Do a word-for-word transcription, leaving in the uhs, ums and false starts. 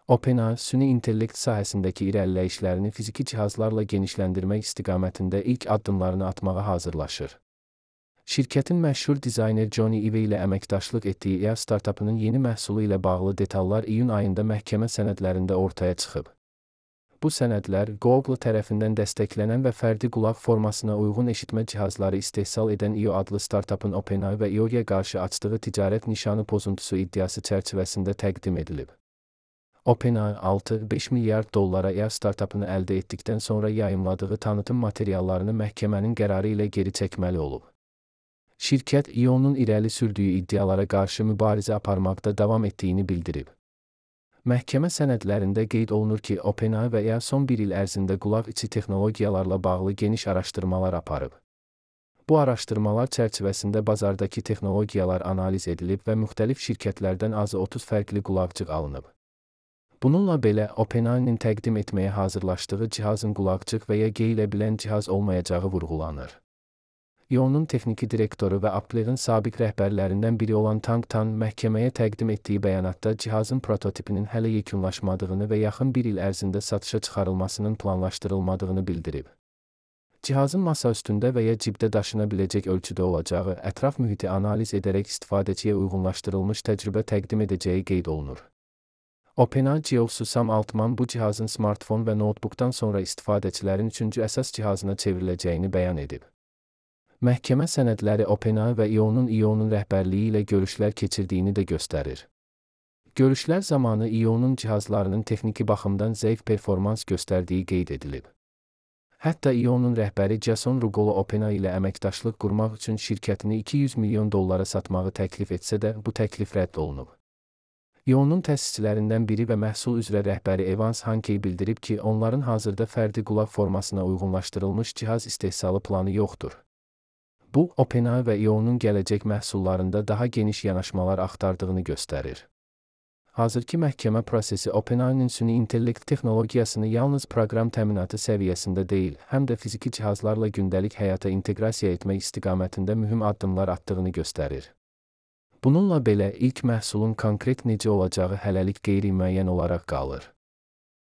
OpenAI, süni intellekt sahəsindəki irəliləyişlərini fiziki cihazlarla genişləndirmək istiqamətində ilk addımlarını atmağa hazırlaşır. Şirkətin məşhur dizayner Johnny Ive ilə əməkdaşlıq etdiyi A I startupının yeni məhsulu ilə bağlı detallar iyun ayında məhkəmə sənədlərində ortaya çıxıb. Bu sənədlər, Google tərəfindən dəstəklənən və fərdi qulaq formasına uyğun eşitmə cihazları istehsal edən I O adlı startupın OpenAI və I O-ya qarşı açdığı ticarət nişanı pozuntusu iddiası çərçivəsində təqdim edilib. OpenAI altı nöqtə beş milyard dollara A I startupını əldə etdikdən sonra yayımladığı tanıtım materiallarını məhkəmənin qərarı ilə geri çəkməli olub. Şirkət I O-nun irəli sürdüyü iddialara qarşı mübarizə aparmaqda davam etdiyini bildirib. Məhkəmə sənədlərində qeyd olunur ki, OpenAI və A I son bir il ərzində qulaq içi texnologiyalarla bağlı geniş araşdırmalar aparıb. Bu araşdırmalar çərçivəsində bazardakı texnologiyalar analiz edilib və müxtəlif şirkətlərdən azı otuz fərqli qulaqcıq alınıb. Bununla belə, OpenAI-nin təqdim etməyə hazırlaşdığı cihazın qulaqcıq və ya geyilə bilən cihaz olmayacağı vurğulanır. I O-nun texniki direktoru və Apple'ın sabiq rəhbərlərindən biri olan Tang Tan məhkəməyə təqdim etdiyi bəyanatda cihazın prototipinin hələ yekunlaşmadığını və yaxın bir il ərzində satışa çıxarılmasının planlaşdırılmadığını bildirib. Cihazın masa üstündə və ya cibdə daşına biləcək ölçüdə olacağı, ətraf mühiti analiz edərək istifadəçiyə uyğunlaşdırılmış təcrübə təqdim edəcəyi qeyd olunur. OpenAI C E O-su Sam Altman bu cihazın smartfon və notebookdan sonra istifadəçilərin üçüncü əsas cihazına çevriləcəyini bəyan edib. Məhkəmə sənədləri OpenAI və I O-nun I O-nun rəhbərliyi ilə görüşlər keçirdiyini də göstərir. Görüşlər zamanı I O-nun cihazlarının texniki baxımdan zəif performans göstərdiyi qeyd edilib. Hətta I O-nun rəhbəri Jason Rugolo OpenAI ilə əməkdaşlıq qurmaq üçün şirkətini iki yüz milyon dollara satmağı təklif etsə də, bu təklif rədd olunub. I O-nun təsisçilərindən biri və məhsul üzrə rəhbəri Evans Hankey bildirib ki, onların hazırda fərdi qulaq formasına uyğunlaşdırılmış cihaz istehsalı planı yoxdur. Bu, OpenAI və I O-nun gələcək məhsullarında daha geniş yanaşmalar axtardığını göstərir. Hazırki məhkəmə prosesi OpenAI-nin süni intellekt texnologiyasını yalnız proqram təminatı səviyyəsində deyil, həm də fiziki cihazlarla gündəlik həyata inteqrasiya etmək istiqamətində mühüm addımlar atdığını göstərir. Bununla belə, ilk məhsulun konkret necə olacağı hələlik qeyri-müəyyən olaraq qalır.